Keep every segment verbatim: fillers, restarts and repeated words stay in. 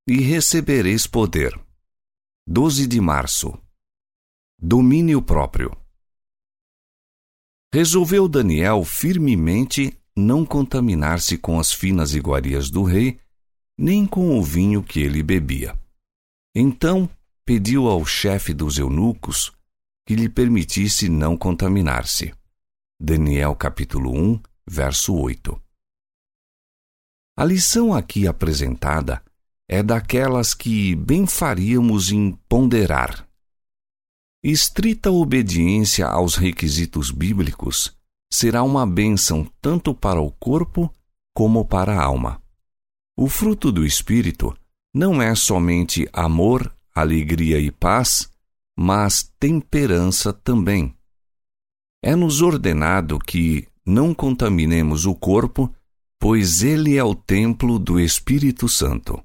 e recebereis poder. doze de março. Domínio próprio. Resolveu Daniel firmemente não contaminar-se com as finas iguarias do rei, nem com o vinho que ele bebia. Então pediu ao chefe dos eunucos que lhe permitisse não contaminar-se. Daniel capítulo um, verso oito. A lição aqui apresentada é daquelas que bem faríamos em ponderar. Estrita obediência aos requisitos bíblicos será uma bênção tanto para o corpo como para a alma. O fruto do Espírito não é somente amor, alegria e paz, mas temperança também. É-nos ordenado que não contaminemos o corpo, pois ele é o templo do Espírito Santo.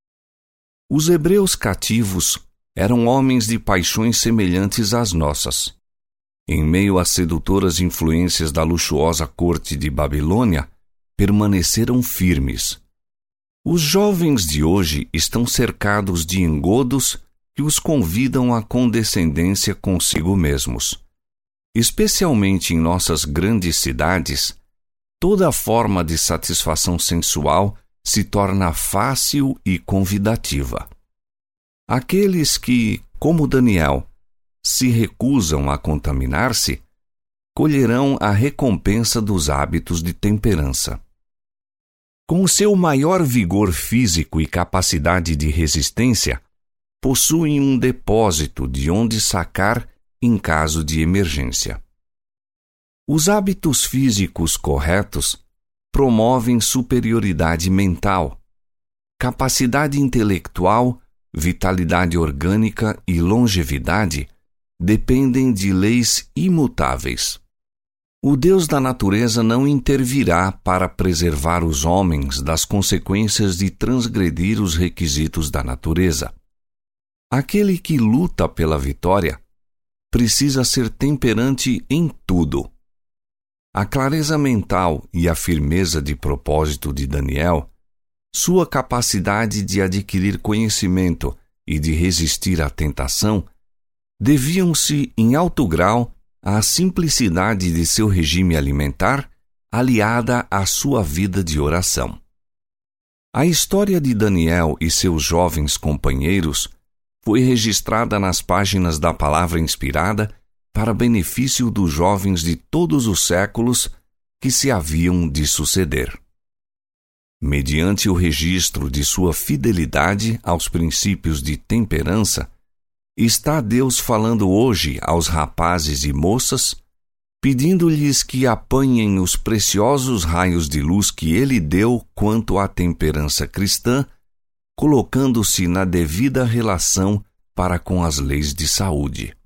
Os hebreus cativos eram homens de paixões semelhantes às nossas. Em meio às sedutoras influências da luxuosa corte de Babilônia, permaneceram firmes. Os jovens de hoje estão cercados de engodos que os convidam à condescendência consigo mesmos. Especialmente em nossas grandes cidades, toda forma de satisfação sensual se torna fácil e convidativa. Aqueles que, como Daniel, se recusam a contaminar-se, colherão a recompensa dos hábitos de temperança. Com seu maior vigor físico e capacidade de resistência, possuem um depósito de onde sacar em caso de emergência. Os hábitos físicos corretos promovem superioridade mental, capacidade intelectual, vitalidade orgânica e longevidade dependem de leis imutáveis. O Deus da natureza não intervirá para preservar os homens das consequências de transgredir os requisitos da natureza. Aquele que luta pela vitória precisa ser temperante em tudo. A clareza mental e a firmeza de propósito de Daniel, sua capacidade de adquirir conhecimento e de resistir à tentação, deviam-se em alto grau à simplicidade de seu regime alimentar, aliada à sua vida de oração. A história de Daniel e seus jovens companheiros foi registrada nas páginas da Palavra Inspirada para benefício dos jovens de todos os séculos que se haviam de suceder. Mediante o registro de sua fidelidade aos princípios de temperança, está Deus falando hoje aos rapazes e moças, pedindo-lhes que apanhem os preciosos raios de luz que Ele deu quanto à temperança cristã, colocando-se na devida relação para com as leis de saúde.